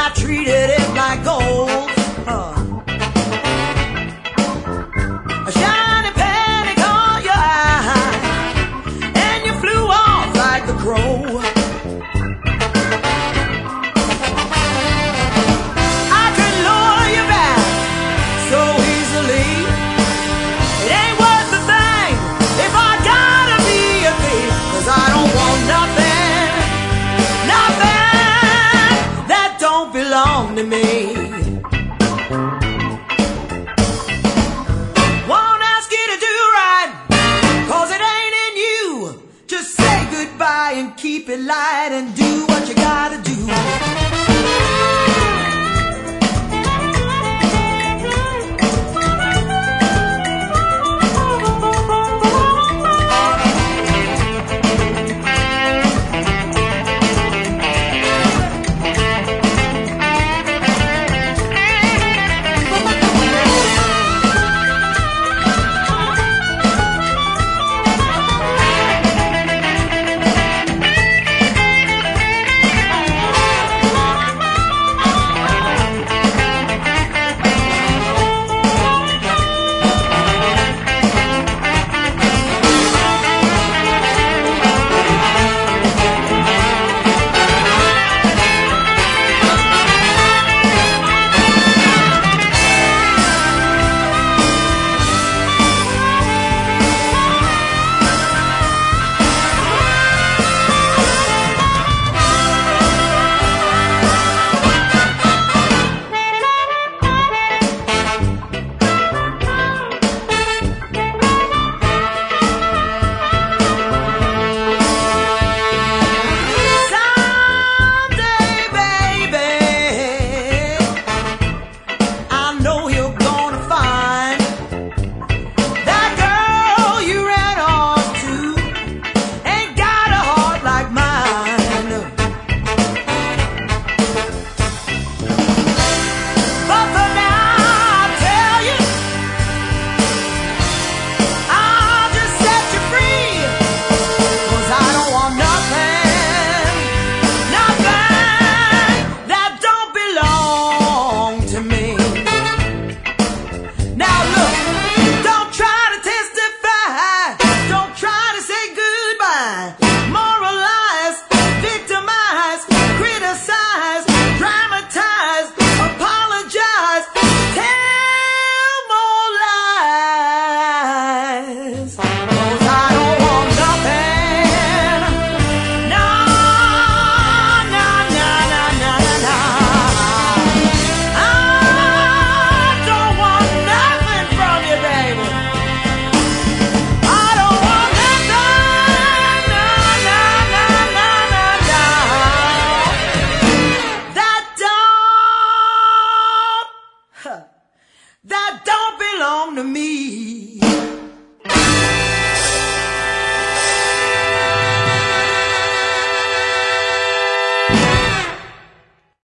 I treated it like gold. A shiny penny caught your eye, and you flew off like a crow. I could lure you back so easily. It ain't worth a thing if I gotta be a thief, 'cause I don't want nothing, nothing that don't belong to me.